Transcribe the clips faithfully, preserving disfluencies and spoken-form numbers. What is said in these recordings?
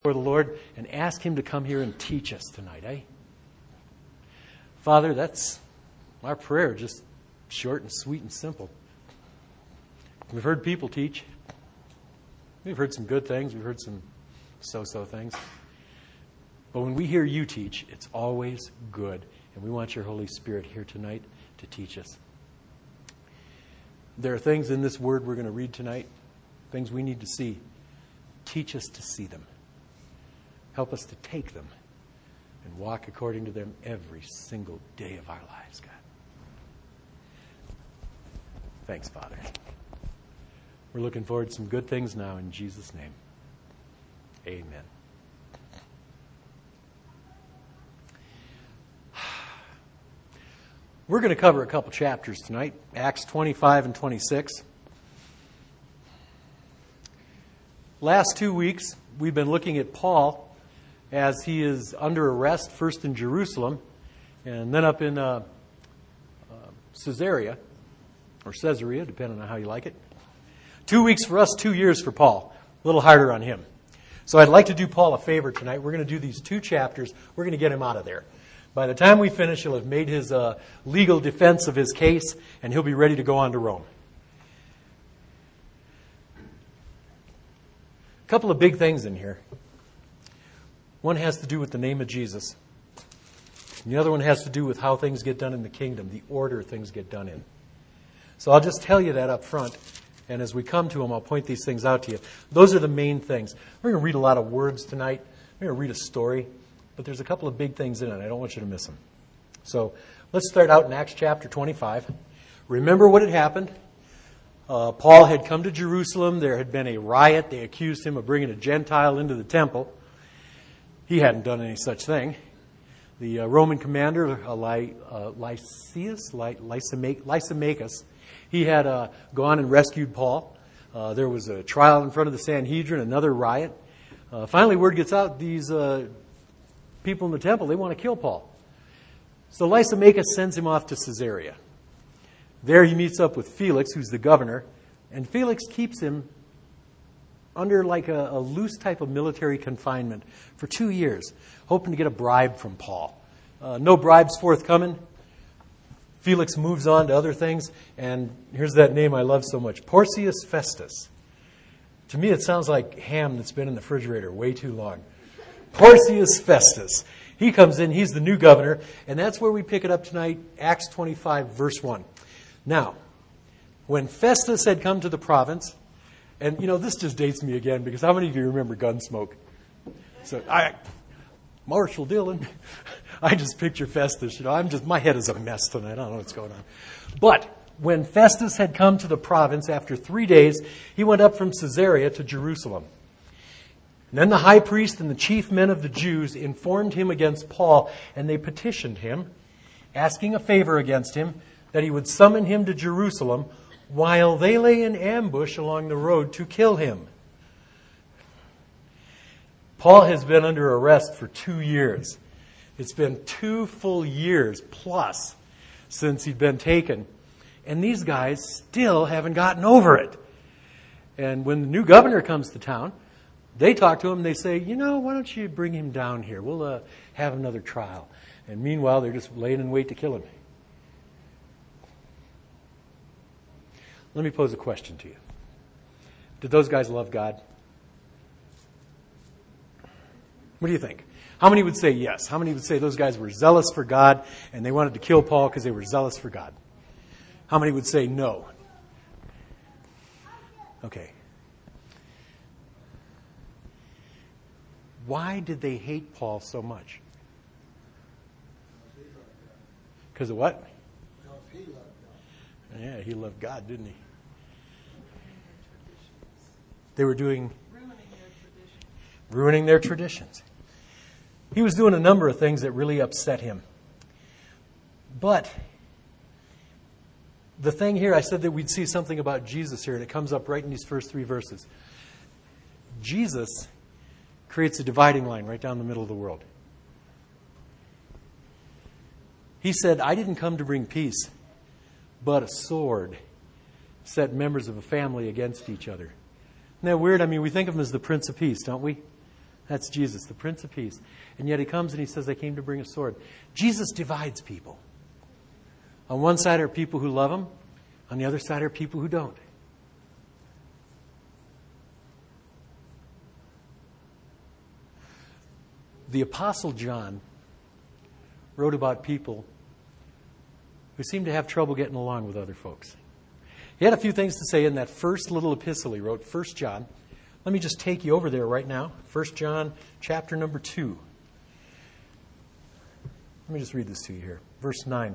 For the Lord and ask Him to come here and teach us tonight, eh? Father, that's our prayer, just short and sweet and simple. We've heard people teach. We've heard some good things. We've heard some so-so things. But when we hear you teach, it's always good. And we want your Holy Spirit here tonight to teach us. There are things in this word we're going to read tonight, things we need to see. Teach us to see them. Help us to take them and walk according to them every single day of our lives, God. Thanks, Father. We're looking forward to some good things now in Jesus' name. Amen. We're going to cover a couple chapters tonight, Acts twenty-five and twenty-six. Last two weeks, we've been looking at Paul as he is under arrest, first in Jerusalem, and then up in uh, uh, Caesarea, or Caesarea, depending on how you like it. Two weeks for us, two years for Paul. A little harder on him. So I'd like to do Paul a favor tonight. We're going to do these two chapters. We're going to get him out of there. By the time we finish, he'll have made his uh, legal defense of his case, and he'll be ready to go on to Rome. A couple of big things in here. One has to do with the name of Jesus. And the other one has to do with how things get done in the kingdom, the order things get done in. So I'll just tell you that up front. And as we come to them, I'll point these things out to you. Those are the main things. We're going to read a lot of words tonight. We're going to read a story. But there's a couple of big things in it. I don't want you to miss them. So let's start out in Acts chapter twenty-five. Remember what had happened. Uh, Paul had come to Jerusalem. There had been a riot. They accused him of bringing a Gentile into the temple. He hadn't done any such thing. The uh, Roman commander, uh, Ly, uh, Lysias, Ly, Lysimachus, he had uh, gone and rescued Paul. Uh, there was a trial in front of the Sanhedrin, another riot. Uh, finally, word gets out, these uh, people in the temple, they want to kill Paul. So Lysimachus sends him off to Caesarea. There he meets up with Felix, who's the governor, and Felix keeps him under like a, a loose type of military confinement for two years, hoping to get a bribe from Paul. Uh, no bribes forthcoming. Felix moves on to other things, and here's that name I love so much, Porcius Festus. To me, it sounds like ham that's been in the refrigerator way too long. Porcius Festus. He comes in, he's the new governor, and that's where we pick it up tonight, Acts twenty-five, verse one. Now, when Festus had come to the province, and, you know, this just dates me again, because how many of you remember Gunsmoke? So, I, Marshall Dillon, I just picture Festus. You know, I'm just, my head is a mess tonight. I don't know what's going on. But when Festus had come to the province, after three days, he went up from Caesarea to Jerusalem. And then the high priest and the chief men of the Jews informed him against Paul, and they petitioned him, asking a favor against him, that he would summon him to Jerusalem, while they lay in ambush along the road to kill him. Paul has been under arrest for two years. It's been two full years plus since he'd been taken. And these guys still haven't gotten over it. And when the new governor comes to town, they talk to him and they say, you know, why don't you bring him down here? We'll uh, have another trial. And meanwhile, they're just laying in wait to kill him. Let me pose a question to you. Did those guys love God? What do you think? How many would say yes? How many would say those guys were zealous for God and they wanted to kill Paul because they were zealous for God? How many would say no? Okay. Why did they hate Paul so much? Because of what? Yeah, he loved God, didn't he? They were doing... Ruining their traditions. Ruining their traditions. He was doing a number of things that really upset him. But the thing here, I said that we'd see something about Jesus here, and it comes up right in these first three verses. Jesus creates a dividing line right down the middle of the world. He said, I didn't come to bring peace, but a sword set members of a family against each other. Isn't that weird? I mean, we think of him as the Prince of Peace, don't we? That's Jesus, the Prince of Peace. And yet he comes and he says, I came to bring a sword. Jesus divides people. On one side are people who love him. On the other side are people who don't. The Apostle John wrote about people who seemed to have trouble getting along with other folks. He had a few things to say in that first little epistle he wrote, First John. Let me just take you over there right now. First John chapter number two. Let me just read this to you here. Verse nine.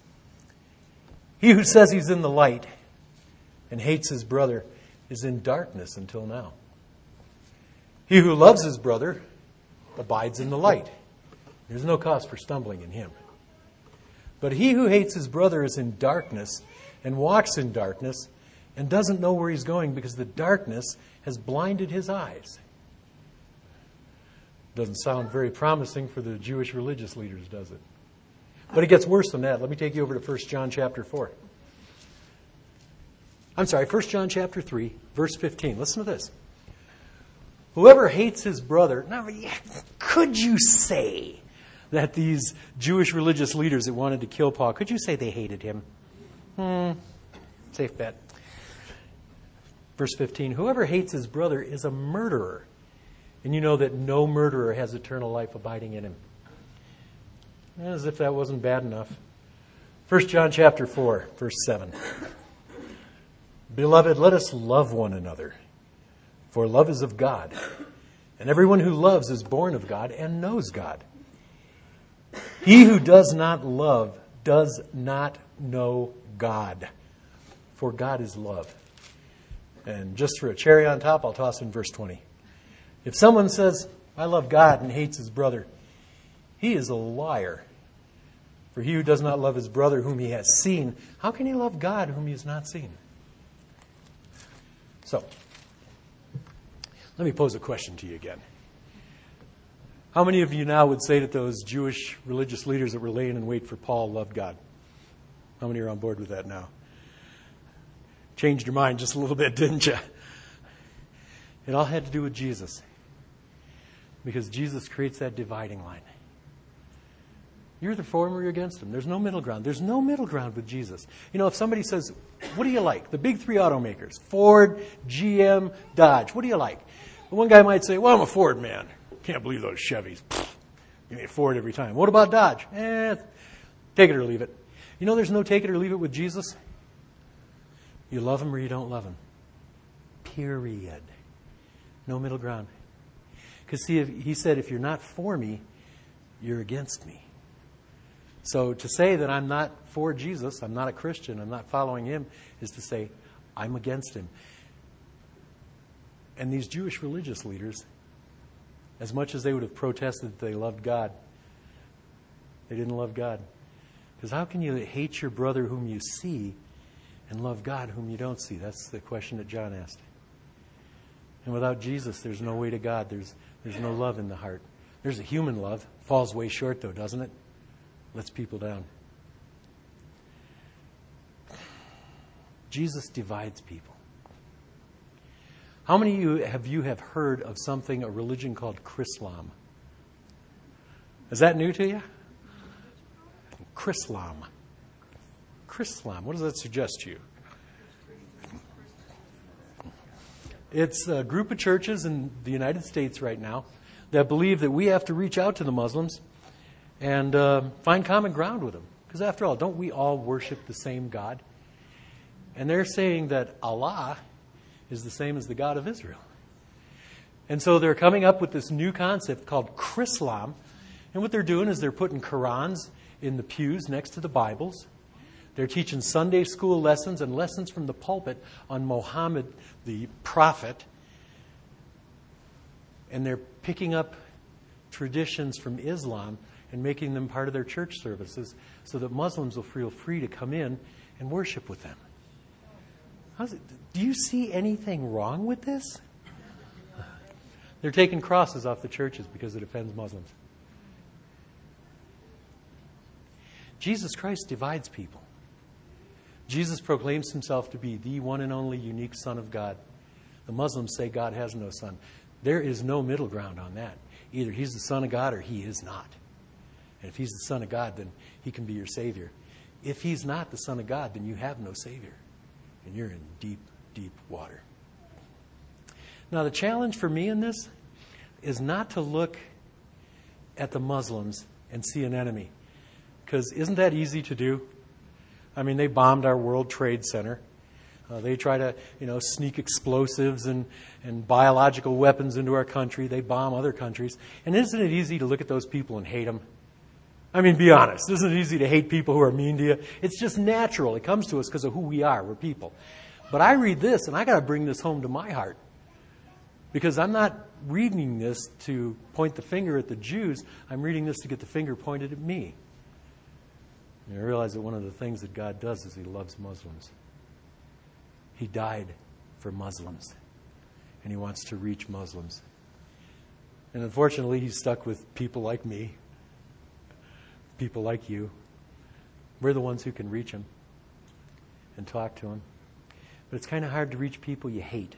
He who says he's in the light and hates his brother is in darkness until now. He who loves his brother abides in the light. There's no cause for stumbling in him. But he who hates his brother is in darkness and walks in darkness and doesn't know where he's going because the darkness has blinded his eyes. Doesn't sound very promising for the Jewish religious leaders, does it? But it gets worse than that. Let me take you over to First John chapter four. I'm sorry, First John chapter three, verse fifteen. Listen to this. Whoever hates his brother... Now, could you say that these Jewish religious leaders that wanted to kill Paul, could you say they hated him? Hmm, safe bet. Verse fifteen, whoever hates his brother is a murderer. And you know that no murderer has eternal life abiding in him. As if that wasn't bad enough. First John chapter four, verse seven. Beloved, let us love one another, for love is of God. And everyone who loves is born of God and knows God. He who does not love does not know God, for God is love. And just for a cherry on top, I'll toss in verse twenty. If someone says, I love God and hates his brother, he is a liar. For he who does not love his brother whom he has seen, how can he love God whom he has not seen? So, let me pose a question to you again. How many of you now would say that those Jewish religious leaders that were laying in wait for Paul loved God? How many are on board with that now? Changed your mind just a little bit, didn't you? It all had to do with Jesus. Because Jesus creates that dividing line. You're either for him or you're against him. There's no middle ground. There's no middle ground with Jesus. You know, if somebody says, what do you like? The big three automakers, Ford, G M, Dodge. What do you like? Well, one guy might say, well, I'm a Ford man. Can't believe those Chevys. Give me a Ford every time. What about Dodge? Eh, take it or leave it. You know there's no take it or leave it with Jesus? You love him or you don't love him. Period. No middle ground. Because see, if, he said, if you're not for me, you're against me. So to say that I'm not for Jesus, I'm not a Christian, I'm not following him, is to say I'm against him. And these Jewish religious leaders, as much as they would have protested that they loved God, they didn't love God. Because how can you hate your brother whom you see and love God whom you don't see? That's the question that John asked. And without Jesus, there's no way to God. There's, there's no love in the heart. There's a human love. Falls way short, though, doesn't it? Lets people down. Jesus divides people. How many of you have you have heard of something, a religion called Chrislam? Is that new to you? Chrislam. Chrislam. What does that suggest to you? It's a group of churches in the United States right now that believe that we have to reach out to the Muslims and uh, find common ground with them. Because after all, don't we all worship the same God? And they're saying that Allah is the same as the God of Israel. And so they're coming up with this new concept called Chrislam. And what they're doing is they're putting Qurans in the pews next to the Bibles. They're teaching Sunday school lessons and lessons from the pulpit on Muhammad, the prophet. And they're picking up traditions from Islam and making them part of their church services so that Muslims will feel free to come in and worship with them. How's it, do you see anything wrong with this? They're taking crosses off the churches because it offends Muslims. Jesus Christ divides people. Jesus proclaims himself to be the one and only unique Son of God. The Muslims say God has no son. There is no middle ground on that. Either he's the Son of God or he is not. And if he's the Son of God, then he can be your Savior. If he's not the Son of God, then you have no Savior. And you're in deep, deep water. Now, the challenge for me in this is not to look at the Muslims and see an enemy. Because isn't that easy to do? I mean, they bombed our World Trade Center. Uh, they try to, you know, sneak explosives and, and biological weapons into our country. They bomb other countries. And isn't it easy to look at those people and hate them? I mean, be honest. Isn't it easy to hate people who are mean to you? It's just natural. It comes to us because of who we are. We're people. But I read this, and I got to bring this home to my heart. Because I'm not reading this to point the finger at the Jews. I'm reading this to get the finger pointed at me. And I realize that one of the things that God does is he loves Muslims. He died for Muslims. And he wants to reach Muslims. And unfortunately, he's stuck with people like me. People like you. We're the ones who can reach him and talk to him. But it's kind of hard to reach people you hate.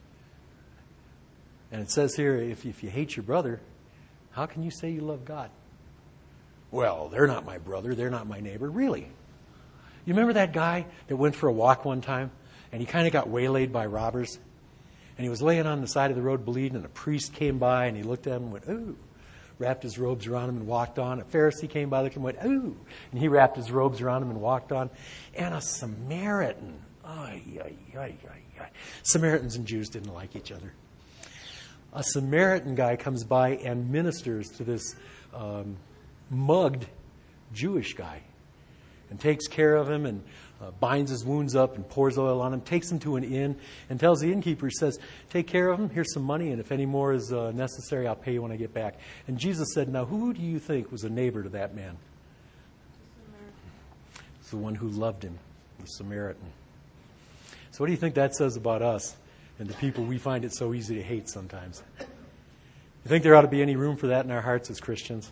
And it says here, if, if you hate your brother, how can you say you love God? Well, they're not my brother. They're not my neighbor. Really? You remember that guy that went for a walk one time? And he kind of got waylaid by robbers? And he was laying on the side of the road bleeding, and a priest came by, and he looked at him and went, ooh. Wrapped his robes around him and walked on. A Pharisee came by, looked and went, ooh. And he wrapped his robes around him and walked on. And a Samaritan. Ay, ay, ay, ay, ay. Samaritans and Jews didn't like each other. A Samaritan guy comes by and ministers to this um, mugged Jewish guy and takes care of him and uh, binds his wounds up and pours oil on him, takes him to an inn and tells the innkeeper, he says, take care of him, here's some money, and if any more is uh, necessary, I'll pay you when I get back. And Jesus said, now who do you think was a neighbor to that man? It's the one who loved him, the Samaritan. So what do you think that says about us and the people we find it so easy to hate sometimes? You think there ought to be any room for that in our hearts as Christians?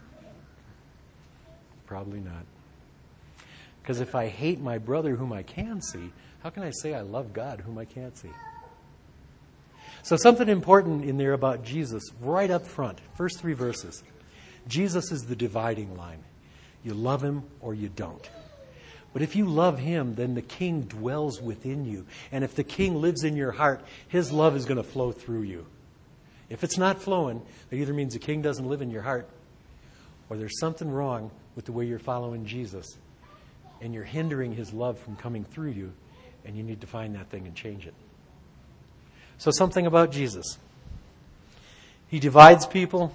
Probably not. Because if I hate my brother whom I can see, how can I say I love God whom I can't see? So something important in there about Jesus, right up front, first three verses. Jesus is the dividing line. You love him or you don't. But if you love him, then the king dwells within you. And if the king lives in your heart, his love is going to flow through you. If it's not flowing, that either means the king doesn't live in your heart, or there's something wrong with the way you're following Jesus. And you're hindering his love from coming through you, and you need to find that thing and change it. So something about Jesus. He divides people,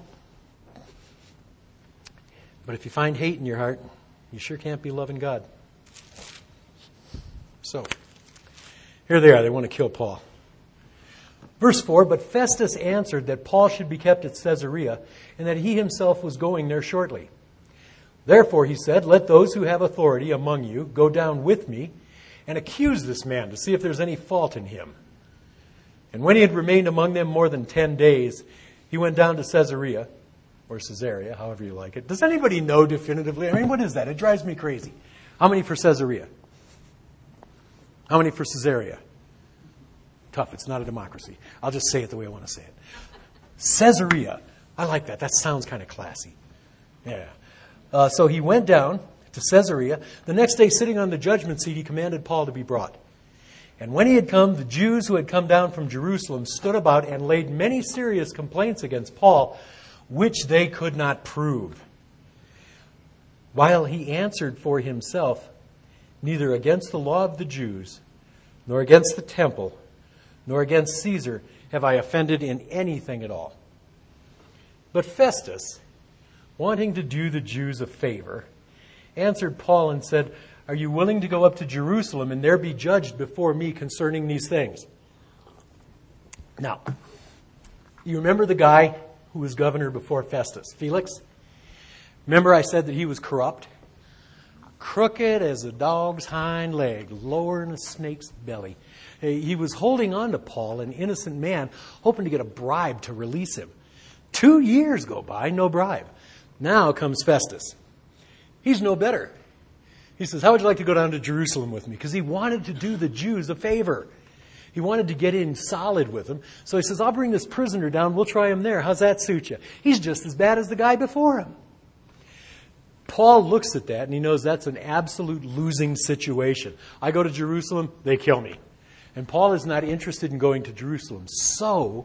but if you find hate in your heart, you sure can't be loving God. So, here they are. They want to kill Paul. Verse four, but Festus answered that Paul should be kept at Caesarea, and that he himself was going there shortly. Therefore, he said, let those who have authority among you go down with me and accuse this man to see if there's any fault in him. And when he had remained among them more than ten days, he went down to Caesarea, or Caesarea, however you like it. Does anybody know definitively? I mean, what is that? It drives me crazy. How many for Caesarea? How many for Caesarea? Tough. It's not a democracy. I'll just say it the way I want to say it. Caesarea. I like that. That sounds kind of classy. Yeah. Uh, so he went down to Caesarea. The next day, sitting on the judgment seat, he commanded Paul to be brought. And when he had come, the Jews who had come down from Jerusalem stood about and laid many serious complaints against Paul, which they could not prove. While he answered for himself, neither against the law of the Jews, nor against the temple, nor against Caesar have I offended in anything at all. But Festus, wanting to do the Jews a favor, answered Paul and said, are you willing to go up to Jerusalem and there be judged before me concerning these things? Now, you remember the guy who was governor before Festus, Felix? Remember I said that he was corrupt? Crooked as a dog's hind leg, lower than a snake's belly. He was holding on to Paul, an innocent man, hoping to get a bribe to release him. Two years go by, no bribe. Now comes Festus. He's no better. He says, how would you like to go down to Jerusalem with me? Because he wanted to do the Jews a favor. He wanted to get in solid with him. So he says, I'll bring this prisoner down. We'll try him there. How's that suit you? He's just as bad as the guy before him. Paul looks at that and he knows that's an absolute losing situation. I go to Jerusalem, they kill me. And Paul is not interested in going to Jerusalem. So,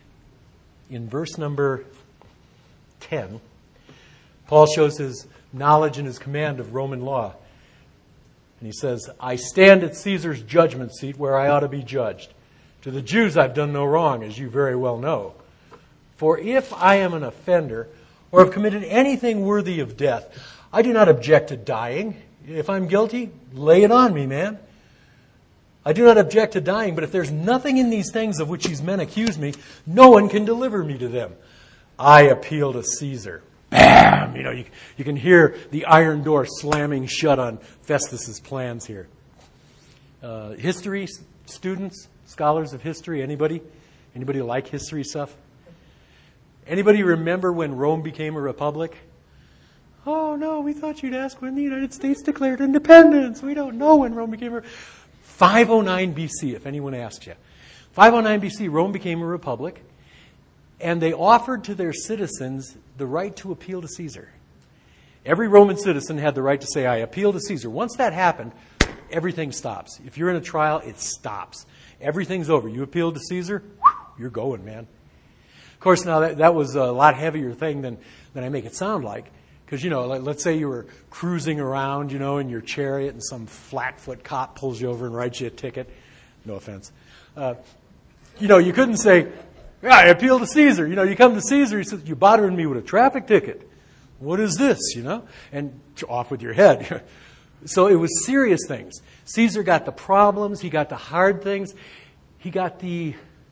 in verse number ten, Paul shows his knowledge and his command of Roman law. And he says, I stand at Caesar's judgment seat where I ought to be judged. To the Jews I've done no wrong, as you very well know. For if I am an offender or have committed anything worthy of death, I do not object to dying. If I'm guilty, lay it on me, man. I do not object to dying, but if there's nothing in these things of which these men accuse me, no one can deliver me to them. I appeal to Caesar. Bam! You know, you, you can hear the iron door slamming shut on Festus's plans here. Uh, history students, scholars of history, anybody? Anybody like history stuff? Anybody remember when Rome became a republic? Oh, no, we thought you'd ask when the United States declared independence. We don't know when Rome became a five oh nine B C, if anyone asks you. five oh nine B C, Rome became a republic. And they offered to their citizens the right to appeal to Caesar. Every Roman citizen had the right to say, I appeal to Caesar. Once that happened, everything stops. If you're in a trial, it stops. Everything's over. You appeal to Caesar, you're going, man. Of course, now that, that was a lot heavier thing than, than I make it sound like. Because, you know, like, let's say you were cruising around, you know, in your chariot and some flatfoot cop pulls you over and writes you a ticket. No offense. Uh, you know, you couldn't say, yeah, I appeal to Caesar. You know, you come to Caesar, he says, you're bothering me with a traffic ticket. What is this, you know? And off with your head. So it was serious things. Caesar got the problems. He got the hard things. He got the,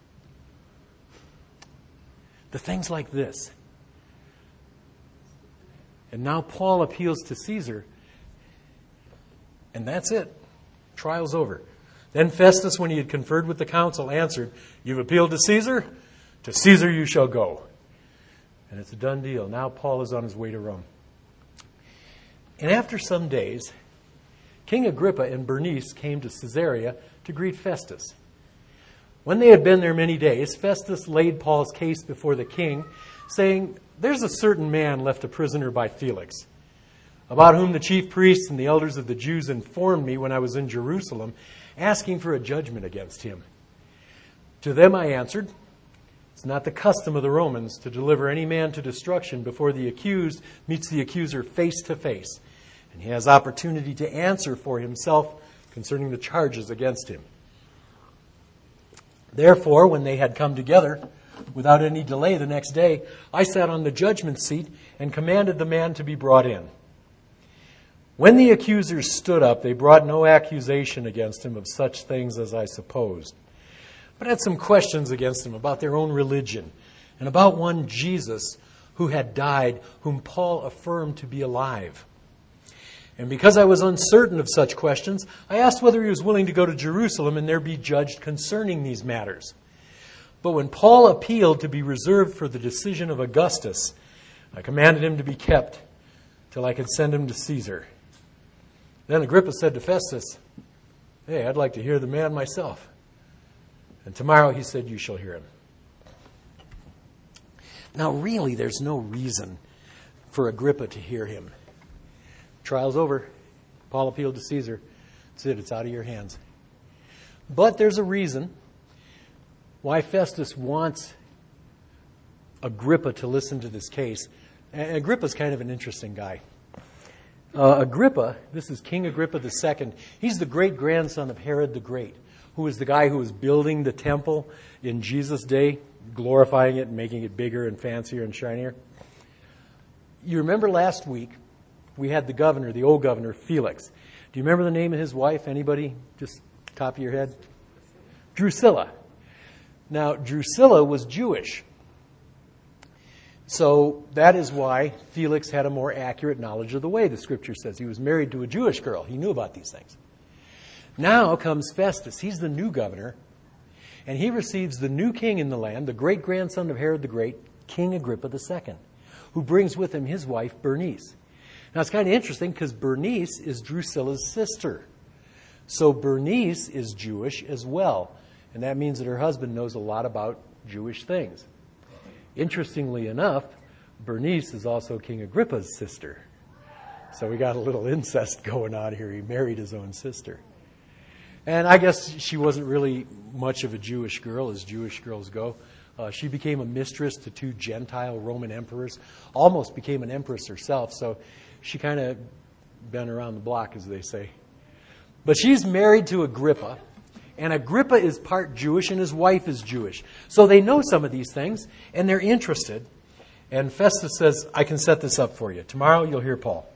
the things like this. And now Paul appeals to Caesar. And that's it. Trial's over. Then Festus, when he had conferred with the council, answered, you've appealed to Caesar? To Caesar you shall go. And it's a done deal. Now Paul is on his way to Rome. And after some days, King Agrippa and Bernice came to Caesarea to greet Festus. When they had been there many days, Festus laid Paul's case before the king, saying, there's a certain man left a prisoner by Felix, about whom the chief priests and the elders of the Jews informed me when I was in Jerusalem, asking for a judgment against him. To them I answered, it's not the custom of the Romans to deliver any man to destruction before the accused meets the accuser face to face, and he has opportunity to answer for himself concerning the charges against him. Therefore, when they had come together, without any delay the next day, I sat on the judgment seat and commanded the man to be brought in. When the accusers stood up, they brought no accusation against him of such things as I supposed, but had some questions against him about their own religion and about one Jesus who had died, whom Paul affirmed to be alive. And because I was uncertain of such questions, I asked whether he was willing to go to Jerusalem and there be judged concerning these matters. But when Paul appealed to be reserved for the decision of Augustus, I commanded him to be kept till I could send him to Caesar. Then Agrippa said to Festus, hey, I'd like to hear the man myself. And tomorrow, he said, you shall hear him. Now, really, there's no reason for Agrippa to hear him. Trial's over. Paul appealed to Caesar. That's it. It's out of your hands. But there's a reason why Festus wants Agrippa to listen to this case. And Agrippa's kind of an interesting guy. Uh, Agrippa, this is King Agrippa the Second. He's the great-grandson of Herod the Great, who was the guy who was building the temple in Jesus' day, glorifying it and making it bigger and fancier and shinier. You remember last week, we had the governor, the old governor, Felix. Do you remember the name of his wife? Anybody? Just top of your head? Drusilla. Now, Drusilla was Jewish. So that is why Felix had a more accurate knowledge of the way, the scripture says. He was married to a Jewish girl. He knew about these things. Now comes Festus. He's the new governor. And he receives the new king in the land, the great-grandson of Herod the Great, King Agrippa the Second, who brings with him his wife, Bernice. Now, it's kind of interesting because Bernice is Drusilla's sister. So Bernice is Jewish as well. And that means that her husband knows a lot about Jewish things. Interestingly enough, Bernice is also King Agrippa's sister. So we got a little incest going on here. He married his own sister. And I guess she wasn't really much of a Jewish girl, as Jewish girls go. Uh, she became a mistress to two Gentile Roman emperors, almost became an empress herself. So she kind of been around the block, as they say. But she's married to Agrippa. And Agrippa is part Jewish and his wife is Jewish. So they know some of these things and they're interested. And Festus says, I can set this up for you. Tomorrow you'll hear Paul.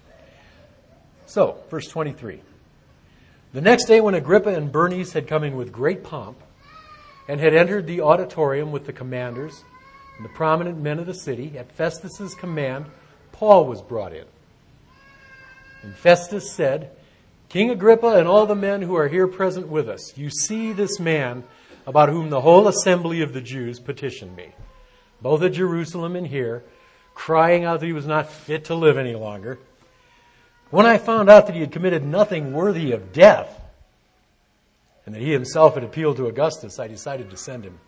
So, verse twenty-three. The next day when Agrippa and Bernice had come in with great pomp and had entered the auditorium with the commanders and the prominent men of the city, at Festus's command, Paul was brought in. And Festus said, King Agrippa and all the men who are here present with us, you see this man about whom the whole assembly of the Jews petitioned me, both at Jerusalem and here, crying out that he was not fit to live any longer. When I found out that he had committed nothing worthy of death, and that he himself had appealed to Augustus, I decided to send him.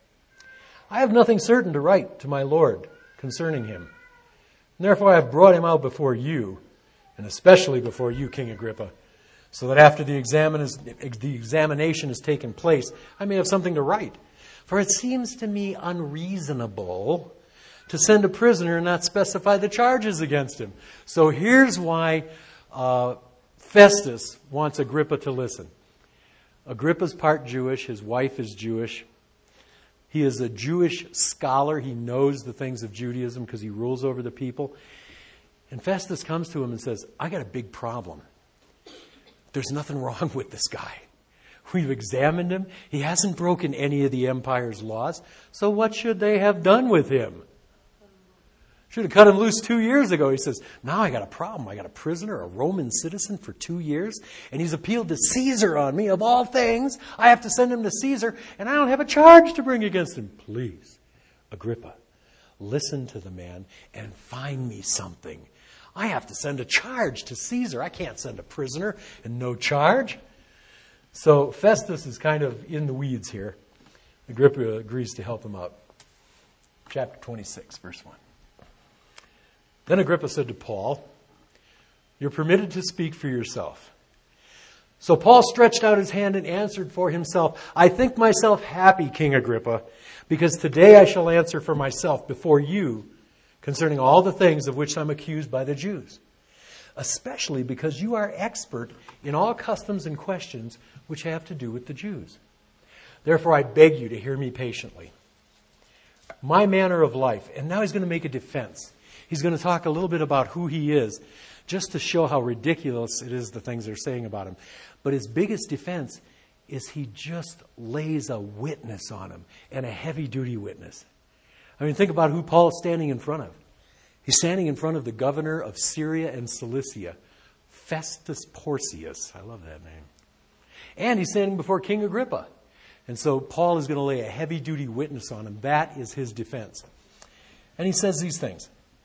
I have nothing certain to write to my Lord concerning him. And therefore I have brought him out before you, and especially before you, King Agrippa, so that after the, examine is, the examination has taken place, I may have something to write. For it seems to me unreasonable to send a prisoner and not specify the charges against him. So here's why uh, Festus wants Agrippa to listen. Agrippa's part Jewish. His wife is Jewish. He is a Jewish scholar. He knows the things of Judaism because he rules over the people. And Festus comes to him and says, I got a big problem. There's nothing wrong with this guy. We've examined him. He hasn't broken any of the empire's laws. So what should they have done with him? Should have cut him loose two years ago. He says, now I got a problem. I got a prisoner, a Roman citizen for two years, and he's appealed to Caesar on me. Of all things, I have to send him to Caesar, and I don't have a charge to bring against him. Please, Agrippa, listen to the man and find me something. I have to send a charge to Caesar. I can't send a prisoner and no charge. So Festus is kind of in the weeds here. Agrippa agrees to help him out. Chapter twenty-six, verse one. Then Agrippa said to Paul, you're permitted to speak for yourself. So Paul stretched out his hand and answered for himself, I think myself happy, King Agrippa, because today I shall answer for myself before you concerning all the things of which I'm accused by the Jews, especially because you are expert in all customs and questions which have to do with the Jews. Therefore, I beg you to hear me patiently. My manner of life, and now he's going to make a defense. He's going to talk a little bit about who he is, just to show how ridiculous it is, the things they're saying about him. But his biggest defense is he just lays a witness on him, and a heavy-duty witness. I mean, think about who Paul is standing in front of. He's standing in front of the governor of Syria and Cilicia, Festus Porcius. I love that name. And he's standing before King Agrippa. And so Paul is going to lay a heavy-duty witness on him. That is his defense. And he says these things.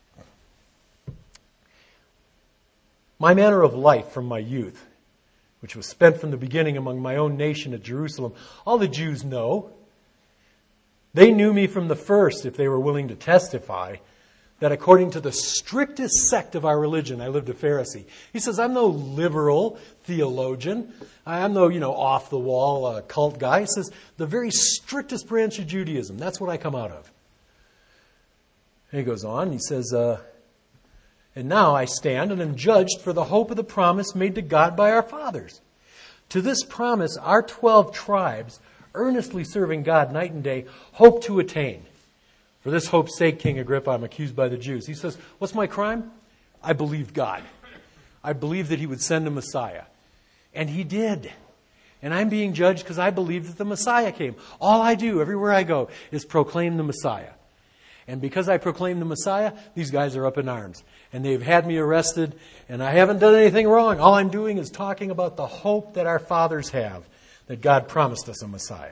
My manner of life from my youth, which was spent from the beginning among my own nation at Jerusalem, all the Jews know. They knew me from the first, if they were willing to testify, that according to the strictest sect of our religion, I lived a Pharisee. He says, I'm no liberal theologian. I'm no, you know, off-the-wall uh, cult guy. He says, the very strictest branch of Judaism. That's what I come out of. And he goes on, he says, uh, and now I stand and am judged for the hope of the promise made to God by our fathers. To this promise, our twelve tribes, earnestly serving God night and day, hope to attain. For this hope's sake, King Agrippa, I'm accused by the Jews. He says, what's my crime? I believed God. I believed that he would send a Messiah. And he did. And I'm being judged because I believed that the Messiah came. All I do, everywhere I go, is proclaim the Messiah. And because I proclaim the Messiah, these guys are up in arms. And they've had me arrested, and I haven't done anything wrong. All I'm doing is talking about the hope that our fathers have, that God promised us a Messiah.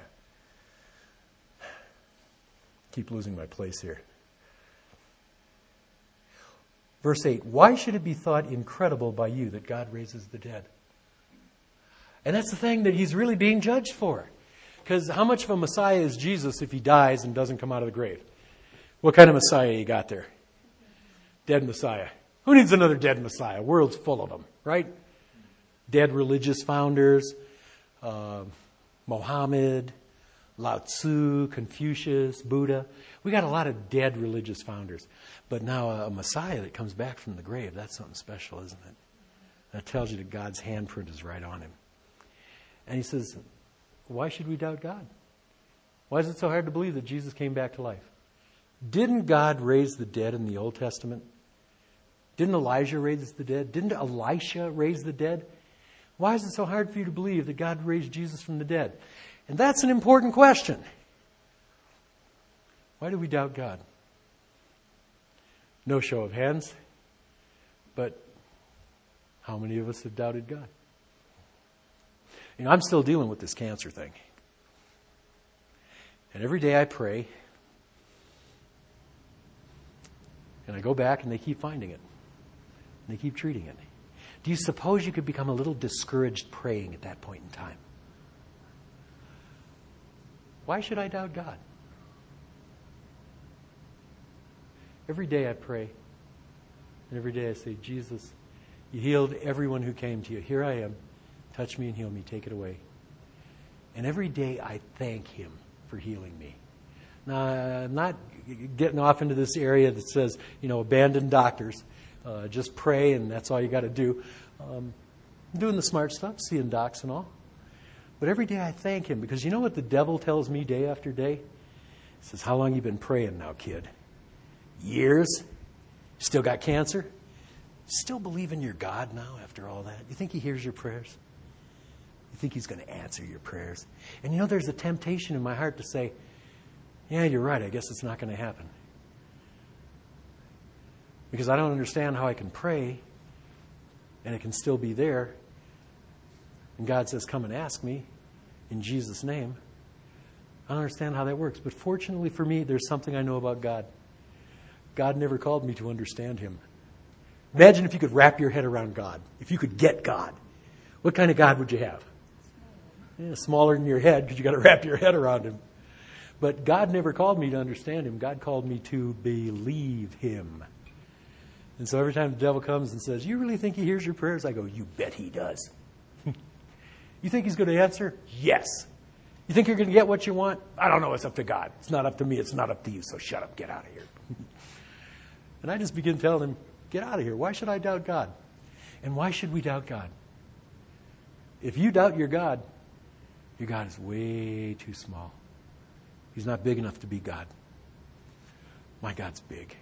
Keep losing my place here. Verse eight, why should it be thought incredible by you that God raises the dead? And that's the thing that he's really being judged for. Because how much of a Messiah is Jesus if he dies and doesn't come out of the grave? What kind of Messiah you got there? Dead Messiah. Who needs another dead Messiah? The world's full of them, right? Dead religious founders, uh, Mohammed, Lao Tzu, Confucius, Buddha. We got a lot of dead religious founders. But now a Messiah that comes back from the grave, that's something special, isn't it? That tells you that God's handprint is right on him. And he says, why should we doubt God? Why is it so hard to believe that Jesus came back to life? Didn't God raise the dead in the Old Testament? Didn't Elijah raise the dead? Didn't Elisha raise the dead? Why is it so hard for you to believe that God raised Jesus from the dead? And that's an important question. Why do we doubt God? No show of hands, but how many of us have doubted God? You know, I'm still dealing with this cancer thing. And every day I pray, and I go back and they keep finding it. And they keep treating it. Do you suppose you could become a little discouraged praying at that point in time? Why should I doubt God? Every day I pray. And every day I say, Jesus, you healed everyone who came to you. Here I am. Touch me and heal me. Take it away. And every day I thank him for healing me. Now, I'm not getting off into this area that says, you know, abandon doctors. Uh, just pray and that's all you got to do. Um, I'm doing the smart stuff, seeing docs and all. But every day I thank him because you know what the devil tells me day after day? He says, how long you been praying now, kid? Years? Still got cancer? Still believe in your God now after all that? You think he hears your prayers? You think he's going to answer your prayers? And you know, there's a temptation in my heart to say, yeah, you're right. I guess it's not going to happen. Because I don't understand how I can pray and it can still be there. And God says, come and ask me in Jesus' name. I don't understand how that works. But fortunately for me, there's something I know about God. God never called me to understand him. Imagine if you could wrap your head around God. If you could get God. What kind of God would you have? Yeah, smaller than your head because you got to wrap your head around him. But God never called me to understand him. God called me to believe him. And so every time the devil comes and says, you really think he hears your prayers? I go, you bet he does. You think he's going to answer? Yes. You think you're going to get what you want? I don't know. It's up to God. It's not up to me. It's not up to you. So shut up. Get out of here. And I just begin telling him, get out of here. Why should I doubt God? And why should we doubt God? If you doubt your God, your God is way too small. He's not big enough to be God. My God's big.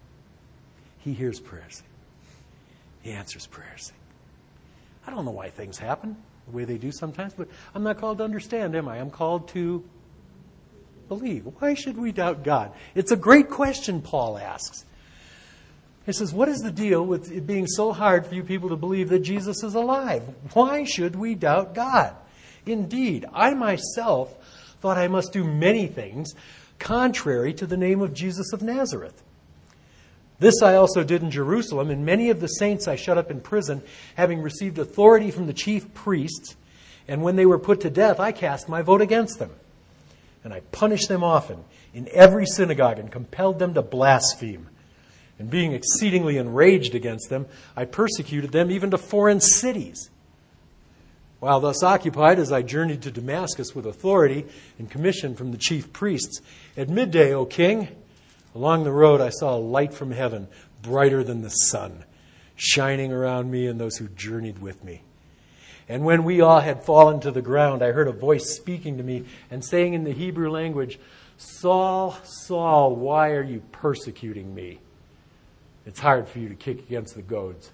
He hears prayers. He answers prayers. I don't know why things happen the way they do sometimes, but I'm not called to understand, am I? I'm called to believe. Why should we doubt God? It's a great question Paul asks. He says, what is the deal with it being so hard for you people to believe that Jesus is alive? Why should we doubt God? Indeed, I myself thought I must do many things contrary to the name of Jesus of Nazareth. This I also did in Jerusalem, and many of the saints I shut up in prison, having received authority from the chief priests. And when they were put to death, I cast my vote against them. And I punished them often in every synagogue and compelled them to blaspheme. And being exceedingly enraged against them, I persecuted them even to foreign cities. While thus occupied, as I journeyed to Damascus with authority and commission from the chief priests, at midday, O king, along the road I saw a light from heaven, brighter than the sun, shining around me and those who journeyed with me. And when we all had fallen to the ground, I heard a voice speaking to me and saying in the Hebrew language, Saul, Saul, why are you persecuting me? It's hard for you to kick against the goads.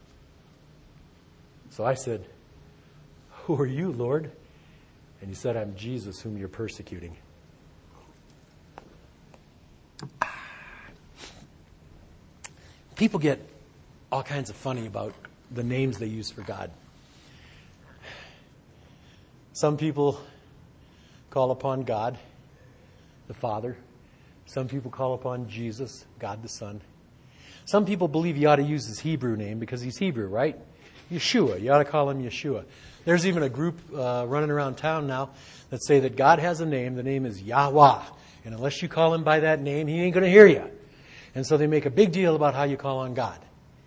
So I said, who are you, Lord? And he said, I'm Jesus whom you're persecuting. People get all kinds of funny about the names they use for God. Some people call upon God, the Father. Some people call upon Jesus, God the Son. Some people believe he ought to use his Hebrew name because he's Hebrew, right? Yeshua. You ought to call him Yeshua. There's even a group uh, running around town now that say that God has a name. The name is Yahweh. And unless you call him by that name, he ain't going to hear you. And so they make a big deal about how you call on God.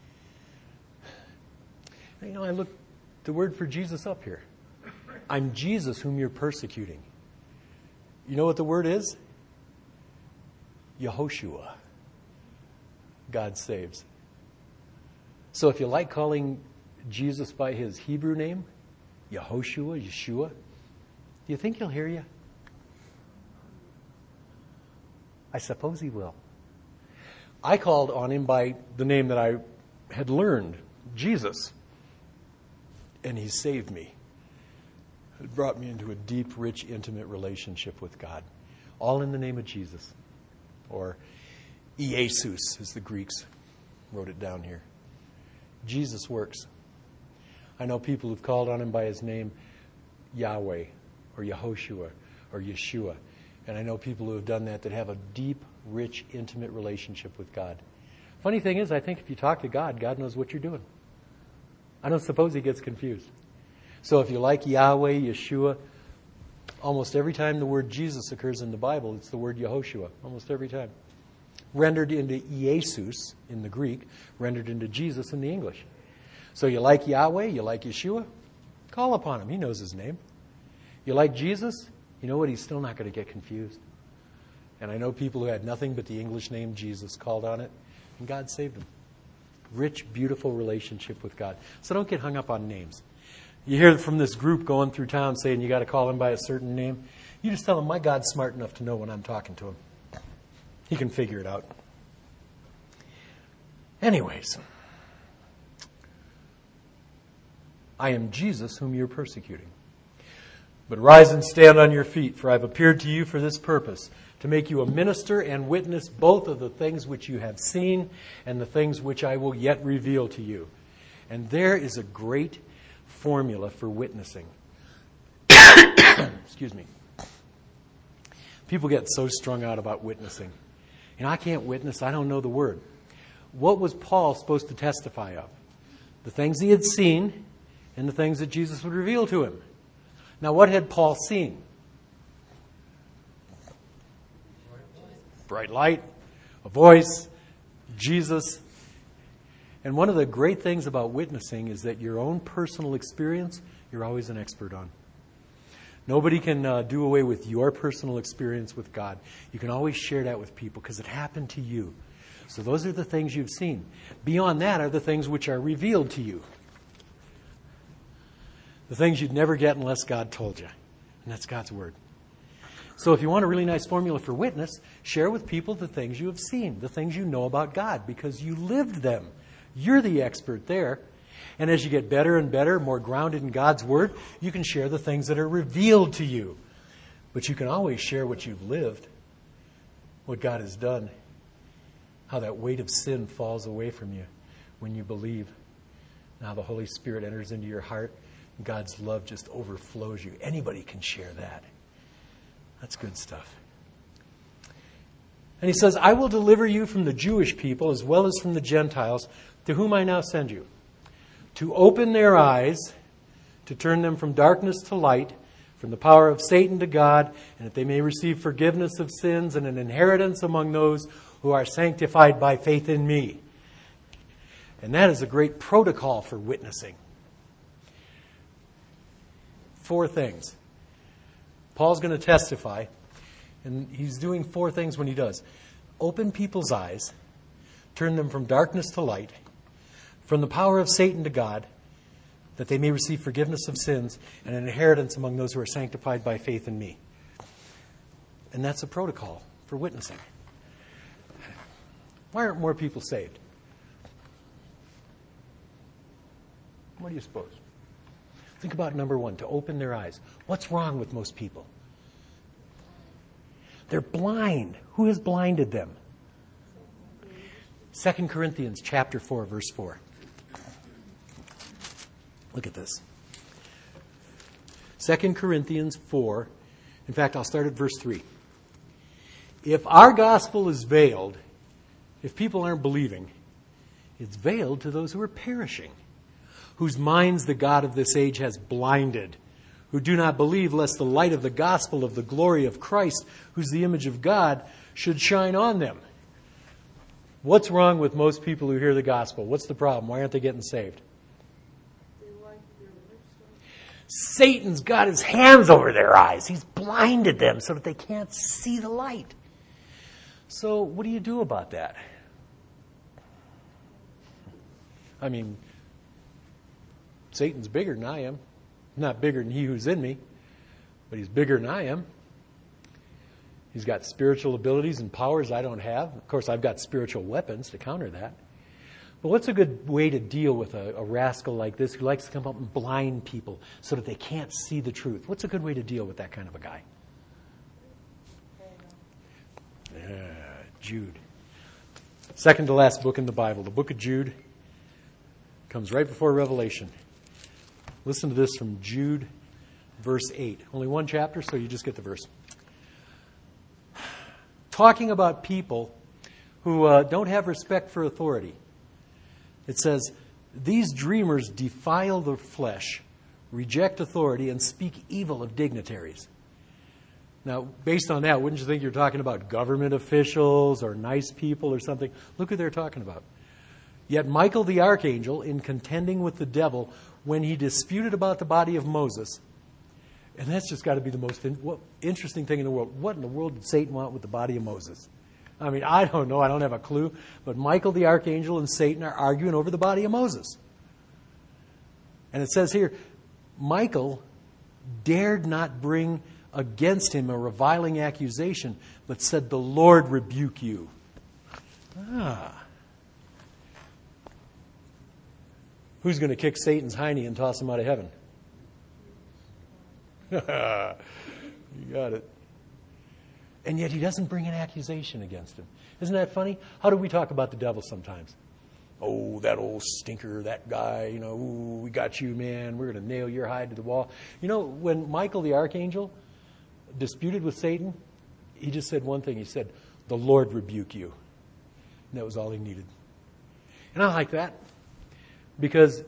You know, I looked the word for Jesus up here. I'm Jesus whom you're persecuting. You know what the word is? Yehoshua. God saves. So if you like calling Jesus by his Hebrew name, Yehoshua, Yeshua, do you think he'll hear you? I suppose he will. I called on him by the name that I had learned, Jesus. And he saved me. It brought me into a deep, rich, intimate relationship with God. All in the name of Jesus. Or Iesus, as the Greeks wrote it down here. Jesus works. I know people who've called on him by his name, Yahweh, or Yehoshua, or Yeshua. And I know people who have done that that have a deep, rich, intimate relationship with God. Funny thing is, I think if you talk to God, God knows what you're doing. I don't suppose he gets confused. So if you like Yahweh, Yeshua, almost every time the word Jesus occurs in the Bible, it's the word Yehoshua. Almost every time. Rendered into Iesus in the Greek, rendered into Jesus in the English. So you like Yahweh, you like Yeshua, call upon him. He knows his name. You like Jesus, you know what? He's still not going to get confused. And I know people who had nothing but the English name Jesus called on it, and God saved them. Rich, beautiful relationship with God. So don't get hung up on names. You hear from this group going through town saying you got to call him by a certain name. You just tell them, my God's smart enough to know when I'm talking to him. He can figure it out. Anyways, I am Jesus whom you're persecuting. But rise and stand on your feet, for I've appeared to you for this purpose, to make you a minister and witness both of the things which you have seen and the things which I will yet reveal to you. And there is a great formula for witnessing. Excuse me. People get so strung out about witnessing. You know, I can't witness. I don't know the word. What was Paul supposed to testify of? The things he had seen and the things that Jesus would reveal to him. Now, what had Paul seen? Bright light, a voice, Jesus. And one of the great things about witnessing is that your own personal experience, you're always an expert on. Nobody can uh, do away with your personal experience with God. You can always share that with people because it happened to you. So those are the things you've seen. Beyond that are the things which are revealed to you. The things you'd never get unless God told you. And that's God's Word. So if you want a really nice formula for witness, share with people the things you have seen, the things you know about God, because you lived them. You're the expert there. And as you get better and better, more grounded in God's Word, you can share the things that are revealed to you. But you can always share what you've lived, what God has done, how that weight of sin falls away from you when you believe. Now the Holy Spirit enters into your heart, and God's love just overflows you. Anybody can share that. That's good stuff. And he says, I will deliver you from the Jewish people as well as from the Gentiles, to whom I now send you, to open their eyes, to turn them from darkness to light, from the power of Satan to God, and that they may receive forgiveness of sins and an inheritance among those who are sanctified by faith in me. And that is a great protocol for witnessing. Four things. Paul's going to testify, and he's doing four things when he does. Open people's eyes, turn them from darkness to light, from the power of Satan to God, that they may receive forgiveness of sins and an inheritance among those who are sanctified by faith in me. And that's a protocol for witnessing. Why aren't more people saved? What do you suppose? Think about number one, to open their eyes. What's wrong with most people? They're blind. Who has blinded them? Second Corinthians chapter four, verse four. Look at this. Second Corinthians four. In fact, I'll start at verse three. If our gospel is veiled, if people aren't believing, it's veiled to those who are perishing, whose minds the God of this age has blinded, who do not believe lest the light of the gospel of the glory of Christ, who's the image of God, should shine on them. What's wrong with most people who hear the gospel? What's the problem? Why aren't they getting saved? Satan's got his hands over their eyes. He's blinded them so that they can't see the light. So what do you do about that? I mean, Satan's bigger than I am. Not bigger than he who's in me, but he's bigger than I am. He's got spiritual abilities and powers I don't have. Of course, I've got spiritual weapons to counter that. But what's a good way to deal with a, a rascal like this who likes to come up and blind people so that they can't see the truth? What's a good way to deal with that kind of a guy? Yeah, Jude. Second to last book in the Bible, the book of Jude, comes right before Revelation. Listen to this from Jude, verse eight. Only one chapter, so you just get the verse. Talking about people who uh, don't have respect for authority. It says, these dreamers defile the flesh, reject authority, and speak evil of dignitaries. Now, based on that, wouldn't you think you're talking about government officials or nice people or something? Look who they're talking about. Yet Michael the archangel, in contending with the devil, when he disputed about the body of Moses, and that's just got to be the most in, what, interesting thing in the world. What in the world did Satan want with the body of Moses? I mean, I don't know. I don't have a clue. But Michael the archangel and Satan are arguing over the body of Moses. And it says here, Michael dared not bring against him a reviling accusation, but said, the Lord rebuke you. Ah. Who's going to kick Satan's hiney and toss him out of heaven? You got it. And yet he doesn't bring an accusation against him. Isn't that funny? How do we talk about the devil sometimes? Oh, that old stinker, that guy, you know, ooh, we got you, man. We're going to nail your hide to the wall. You know, when Michael the archangel disputed with Satan, he just said one thing. He said, the Lord rebuke you. And that was all he needed. And I like that. Because,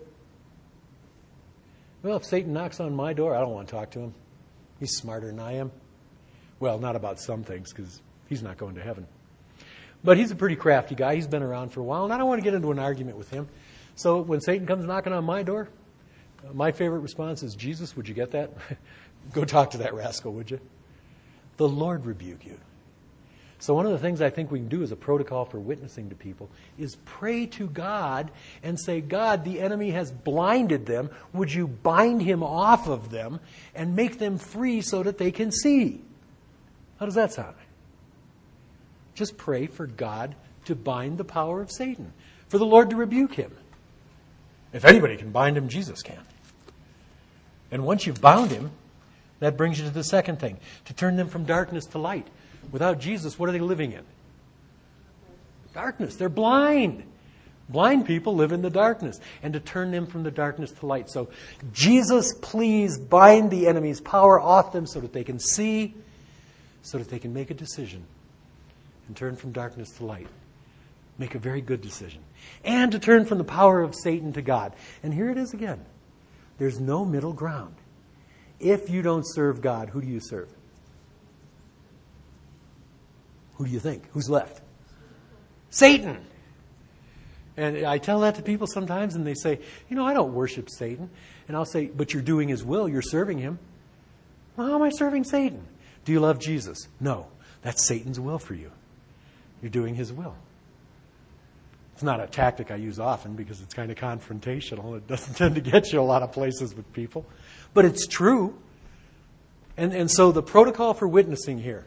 well, if Satan knocks on my door, I don't want to talk to him. He's smarter than I am. Well, not about some things, because he's not going to heaven. But he's a pretty crafty guy. He's been around for a while, and I don't want to get into an argument with him. So when Satan comes knocking on my door, uh, my favorite response is, Jesus, would you get that? Go talk to that rascal, would you? The Lord rebuke you. So one of the things I think we can do as a protocol for witnessing to people is pray to God and say, God, the enemy has blinded them. Would you bind him off of them and make them free so that they can see? How does that sound? Just pray for God to bind the power of Satan, for the Lord to rebuke him. If anybody can bind him, Jesus can. And once you've bound him, that brings you to the second thing, to turn them from darkness to light. Without Jesus, what are they living in? Darkness. They're blind. Blind people live in the darkness. And to turn them from the darkness to light. So, Jesus, please bind the enemy's power off them so that they can see, so that they can make a decision and turn from darkness to light. Make a very good decision. And to turn from the power of Satan to God. And here it is again. There's no middle ground. If you don't serve God, who do you serve? Who do you think? Who's left? Satan. And I tell that to people sometimes, and they say, you know, I don't worship Satan. And I'll say, but you're doing his will. You're serving him. Well, how am I serving Satan? Do you love Jesus? No. That's Satan's will for you. You're doing his will. It's not a tactic I use often because it's kind of confrontational. It doesn't tend to get you a lot of places with people. But it's true. And, and so the protocol for witnessing here,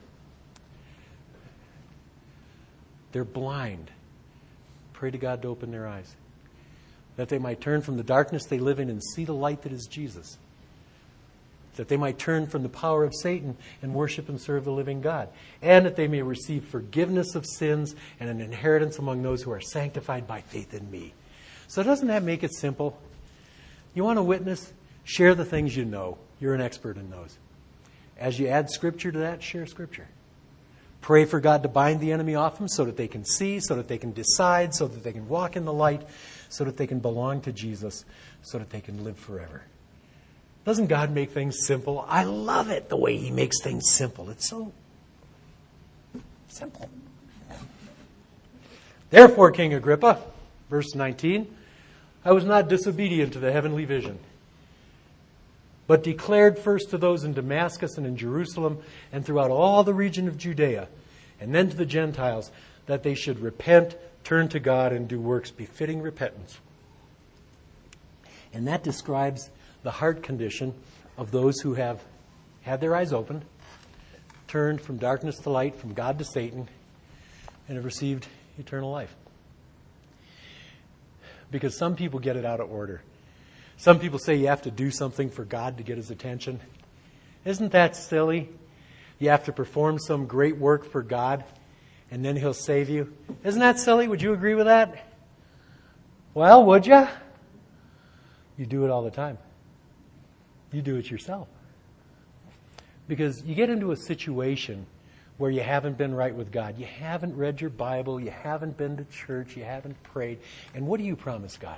they're blind. Pray to God to open their eyes, that they might turn from the darkness they live in and see the light that is Jesus. That they might turn from the power of Satan and worship and serve the living God. And that they may receive forgiveness of sins and an inheritance among those who are sanctified by faith in me. So doesn't that make it simple? You want to witness? Share the things you know. You're an expert in those. As you add Scripture to that, share Scripture. Pray for God to bind the enemy off them so that they can see, so that they can decide, so that they can walk in the light, so that they can belong to Jesus, so that they can live forever. Doesn't God make things simple? I love it, the way He makes things simple. It's so simple. Therefore, King Agrippa, verse nineteen, I was not disobedient to the heavenly vision, but declared first to those in Damascus and in Jerusalem and throughout all the region of Judea, and then to the Gentiles, that they should repent, turn to God, and do works befitting repentance. And that describes the heart condition of those who have had their eyes opened, turned from darkness to light, from God to Satan, and have received eternal life. Because some people get it out of order. Some people say you have to do something for God to get His attention. Isn't that silly? You have to perform some great work for God, and then He'll save you. Isn't that silly? Would you agree with that? Well, would you? You do it all the time. You do it yourself. Because you get into a situation where you haven't been right with God. You haven't read your Bible. You haven't been to church. You haven't prayed. And what do you promise God?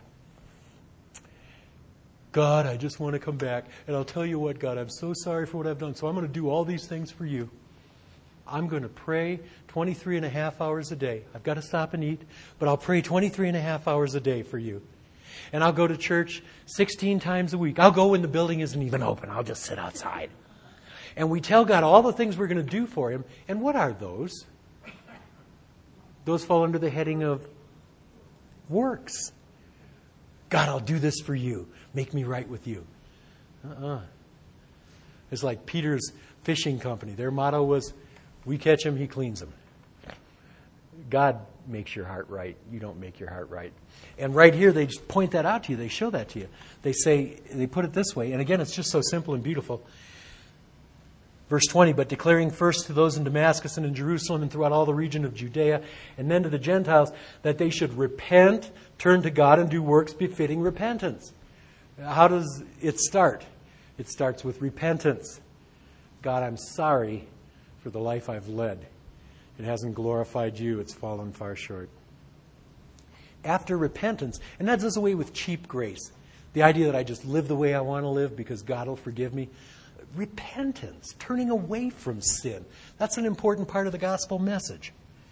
God, I just want to come back. And I'll tell you what, God, I'm so sorry for what I've done. So I'm going to do all these things for you. I'm going to pray twenty-three and a half hours a day. I've got to stop and eat, but I'll pray twenty-three and a half hours a day for you. And I'll go to church sixteen times a week. I'll go when the building isn't even open. I'll just sit outside. And we tell God all the things we're going to do for Him. And what are those? Those fall under the heading of works. God, I'll do this for you. Make me right with you. Uh-uh. It's like Peter's fishing company. Their motto was, we catch him, He cleans him. God makes your heart right. You don't make your heart right. And right here, they just point that out to you. They show that to you. They say, they put it this way. And again, it's just so simple and beautiful. Verse twenty, but declaring first to those in Damascus and in Jerusalem and throughout all the region of Judea, and then to the Gentiles, that they should repent, turn to God, and do works befitting repentance. How does it start? It starts with repentance. God, I'm sorry for the life I've led. It hasn't glorified you. It's fallen far short. After repentance, and that does away with cheap grace. The idea that I just live the way I want to live because God will forgive me. Repentance, turning away from sin. That's an important part of the gospel message.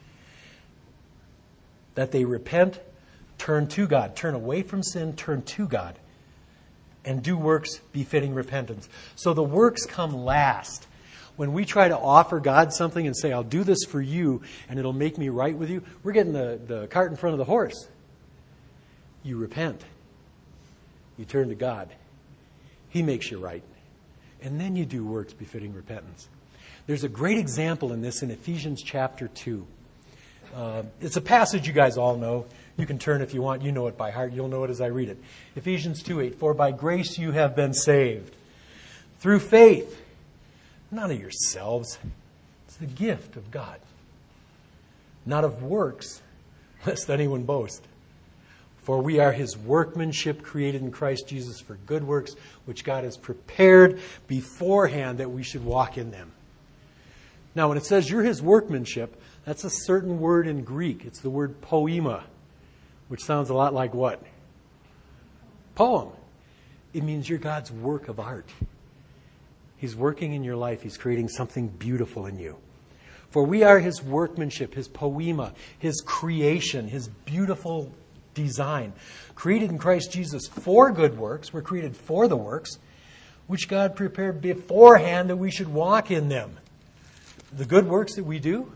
That they repent, turn to God, turn away from sin, turn to God, and do works befitting repentance. So the works come last. When we try to offer God something and say, I'll do this for you and it'll make me right with you, we're getting the, the cart in front of the horse. You repent. You turn to God. He makes you right. And then you do works befitting repentance. There's a great example in this in Ephesians chapter two. Uh, it's a passage you guys all know. You can turn if you want. You know it by heart. You'll know it as I read it. Ephesians two eight, for by grace you have been saved through faith, not of yourselves. It's the gift of God. Not of works, lest anyone boast. For we are His workmanship created in Christ Jesus for good works, which God has prepared beforehand that we should walk in them. Now, when it says you're His workmanship, that's a certain word in Greek. It's the word poema, which sounds a lot like what? Poem. It means you're God's work of art. He's working in your life. He's creating something beautiful in you. For we are His workmanship, His poema, His creation, His beautiful design, created in Christ Jesus for good works. We're created for the works, which God prepared beforehand that we should walk in them. The good works that we do,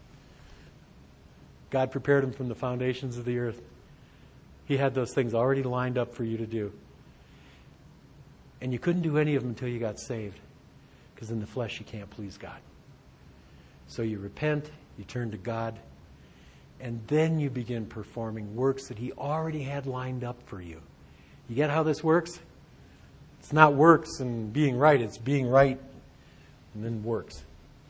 God prepared them from the foundations of the earth. He had those things already lined up for you to do. And you couldn't do any of them until you got saved, because in the flesh you can't please God. So you repent, you turn to God, and then you begin performing works that He already had lined up for you. You get how this works? It's not works and being right. It's being right and then works.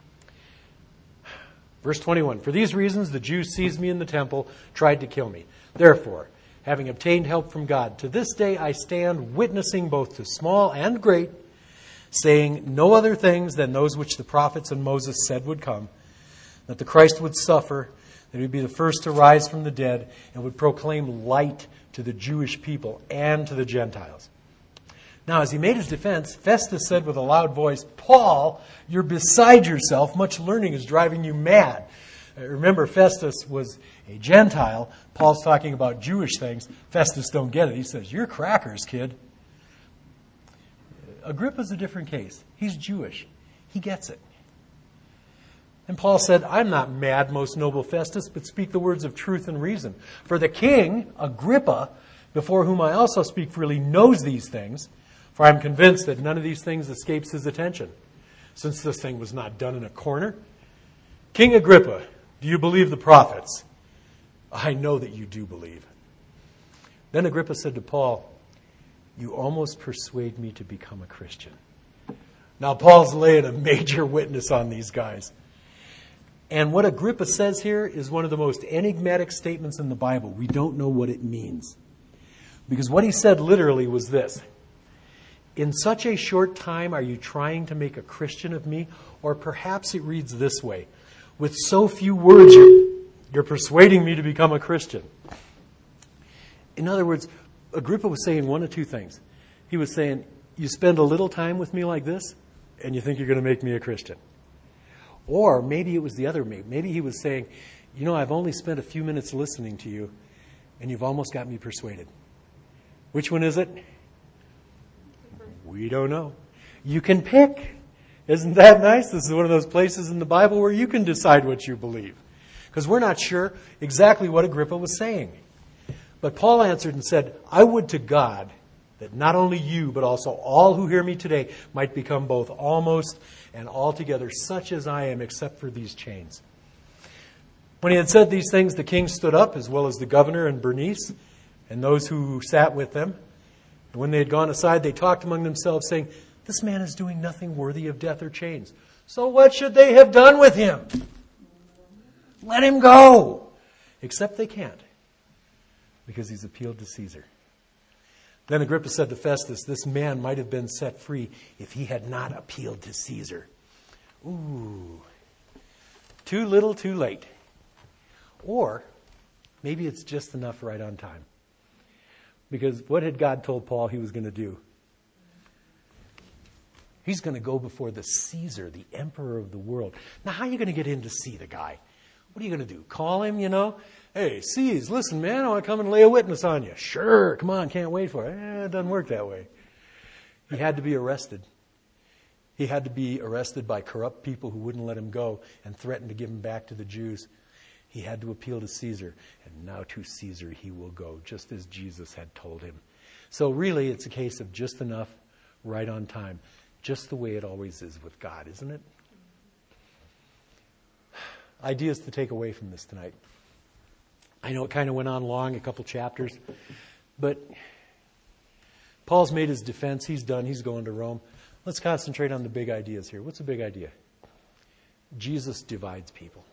Verse twenty-one, for these reasons the Jews seized me in the temple, tried to kill me. Therefore, having obtained help from God, to this day I stand witnessing both to small and great, saying no other things than those which the prophets and Moses said would come, that the Christ would suffer, that he would be the first to rise from the dead, and would proclaim light to the Jewish people and to the Gentiles. Now, as he made his defense, Festus said with a loud voice, "Paul, you're beside yourself. Much learning is driving you mad." Remember, Festus was a Gentile. Paul's talking about Jewish things. Festus don't get it. He says, "You're crackers, kid." Agrippa's a different case. He's Jewish. He gets it. And Paul said, "I'm not mad, most noble Festus, but speak the words of truth and reason. For the king, Agrippa, before whom I also speak freely, knows these things. For I'm convinced that none of these things escapes his attention, since this thing was not done in a corner. King Agrippa, do you believe the prophets? I know that you do believe." Then Agrippa said to Paul, "You almost persuade me to become a Christian." Now, Paul's laying a major witness on these guys. And what Agrippa says here is one of the most enigmatic statements in the Bible. We don't know what it means. Because what he said literally was this: "In such a short time, are you trying to make a Christian of me?" Or perhaps it reads this way: "With so few words, you're, you're persuading me to become a Christian." In other words, Agrippa was saying one of two things. He was saying, you spend a little time with me like this, and you think you're going to make me a Christian. Or maybe it was the other way. Maybe he was saying, you know, I've only spent a few minutes listening to you, and you've almost got me persuaded. Which one is it? We don't know. You can pick. Isn't that nice? This is one of those places in the Bible where you can decide what you believe. Because we're not sure exactly what Agrippa was saying. But Paul answered and said, "I would to God that not only you, but also all who hear me today might become both almost and altogether such as I am, except for these chains." When he had said these things, the king stood up, as well as the governor and Bernice, and those who sat with them. And when they had gone aside, they talked among themselves, saying, "This man is doing nothing worthy of death or chains. So what should they have done with him? Let him go." Except they can't, because he's appealed to Caesar. Then Agrippa said to Festus, "This man might have been set free if he had not appealed to Caesar." Ooh, too little, too late. Or maybe it's just enough right on time. Because what had God told Paul he was going to do? He's going to go before the Caesar, the emperor of the world. Now, how are you going to get in to see the guy? What are you going to do? Call him, you know? "Hey, Caesar, listen, man, I want to come and lay a witness on you." "Sure, come on, can't wait for it." Eh, it doesn't work that way. He had to be arrested. He had to be arrested by corrupt people who wouldn't let him go and threatened to give him back to the Jews. He had to appeal to Caesar, and now to Caesar he will go, just as Jesus had told him. So really, it's a case of just enough, right on time. Just the way it always is with God, isn't it? Ideas to take away from this tonight. I know it kind of went on long, a couple chapters, but Paul's made his defense. He's done. He's going to Rome. Let's concentrate on the big ideas here. What's the big idea? Jesus divides people.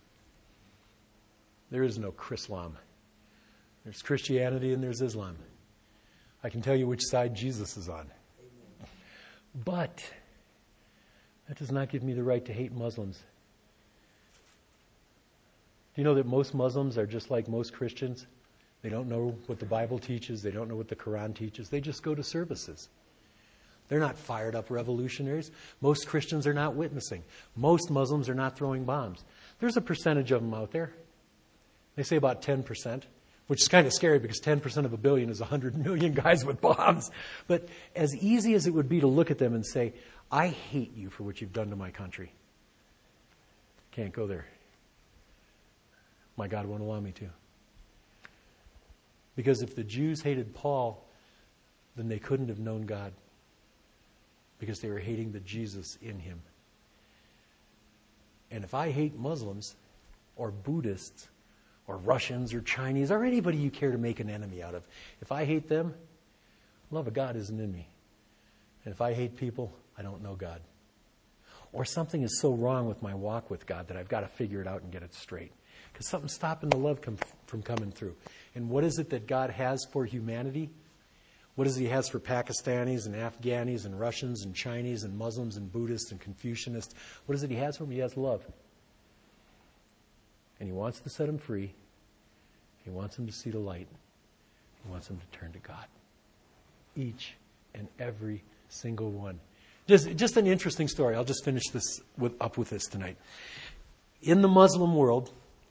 There is no Chrislam. There's Christianity and there's Islam. I can tell you which side Jesus is on. But that does not give me the right to hate Muslims. Do you know that most Muslims are just like most Christians? They don't know what the Bible teaches. They don't know what the Quran teaches. They just go to services. They're not fired up revolutionaries. Most Christians are not witnessing. Most Muslims are not throwing bombs. There's a percentage of them out there. They say about ten percent, which is kind of scary because ten percent of a billion is one hundred million guys with bombs. But as easy as it would be to look at them and say, "I hate you for what you've done to my country," can't go there. My God won't allow me to. Because if the Jews hated Paul, then they couldn't have known God. Because they were hating the Jesus in him. And if I hate Muslims, or Buddhists, or Russians, or Chinese, or anybody you care to make an enemy out of, if I hate them, love of God isn't in me. And if I hate people, I don't know God. Or something is so wrong with my walk with God that I've got to figure it out and get it straight. Because something's stopping the love com- from coming through. And what is it that God has for humanity? What is it he has for Pakistanis and Afghanis and Russians and Chinese and Muslims and Buddhists and Confucianists? What is it he has for them? He has love. And he wants to set them free. He wants them to see the light. He wants them to turn to God. Each and every single one. Just, just an interesting story. I'll just finish this with, up with this tonight. In the Muslim world,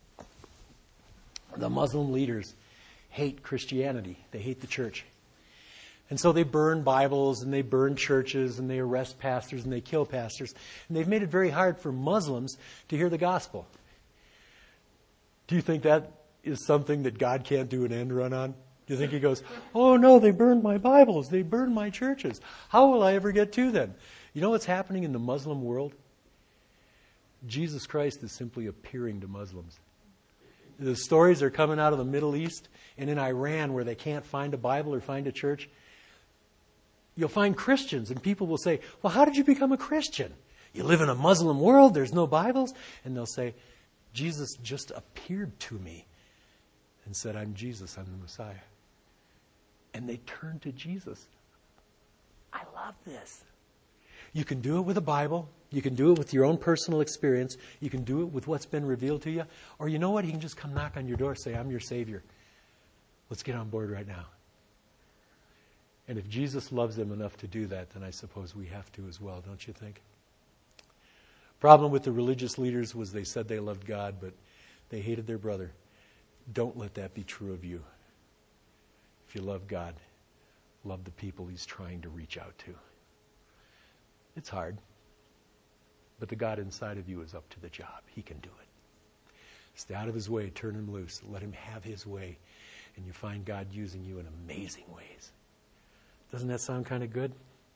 the Muslim leaders hate Christianity. They hate the church. And so they burn Bibles and they burn churches and they arrest pastors and they kill pastors. And they've made it very hard for Muslims to hear the gospel. Do you think that is something that God can't do an end run on? Do you think he goes, oh no, they burned my Bibles, they burned my churches. How will I ever get to them? You know what's happening in the Muslim world? Jesus Christ is simply appearing to Muslims. The stories are coming out of the Middle East and in Iran where they can't find a Bible or find a church. You'll find Christians and people will say, well, how did you become a Christian? You live in a Muslim world, there's no Bibles. And they'll say, Jesus just appeared to me and said, I'm Jesus, I'm the Messiah. And they turn to Jesus. I love this. You can do it with a Bible. You can do it with your own personal experience. You can do it with what's been revealed to you. Or you know what? You can just come knock on your door and say, I'm your Savior. Let's get on board right now. And if Jesus loves them enough to do that, then I suppose we have to as well, don't you think? Problem with the religious leaders was they said they loved God, but they hated their brother. Don't let that be true of you. If you love God, love the people he's trying to reach out to. It's hard, but the God inside of you is up to the job. He can do it. Stay out of his way, turn him loose, let him have his way, and you find God using you in amazing ways. Doesn't that sound kind of good?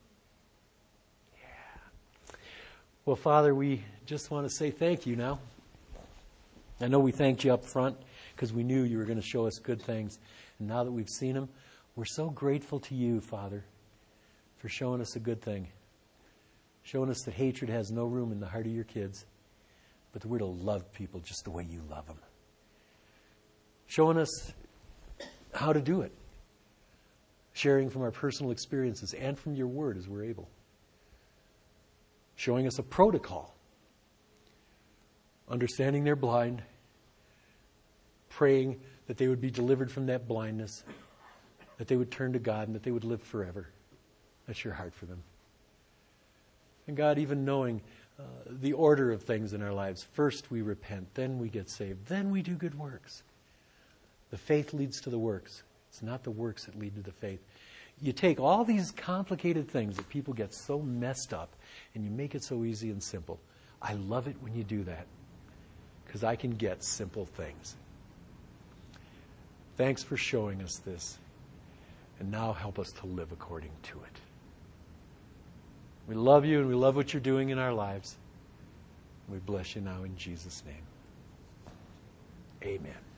Yeah. Well, Father, we just want to say thank you now. I know we thanked you up front because we knew you were going to show us good things. And now that we've seen them, we're so grateful to you, Father, for showing us a good thing. Showing us that hatred has no room in the heart of your kids, but that we're to love people just the way you love them. Showing us how to do it. Sharing from our personal experiences and from your word as we're able. Showing us a protocol. Understanding they're blind. Praying that they would be delivered from that blindness. That they would turn to God and that they would live forever. That's your heart for them. And God, even knowing uh, the order of things in our lives. First we repent, then we get saved, then we do good works. The faith leads to the works. It's not the works that lead to the faith. You take all these complicated things that people get so messed up and you make it so easy and simple. I love it when you do that because I can get simple things. Thanks for showing us this. And now help us to live according to it. We love you and we love what you're doing in our lives. We bless you now in Jesus' name. Amen.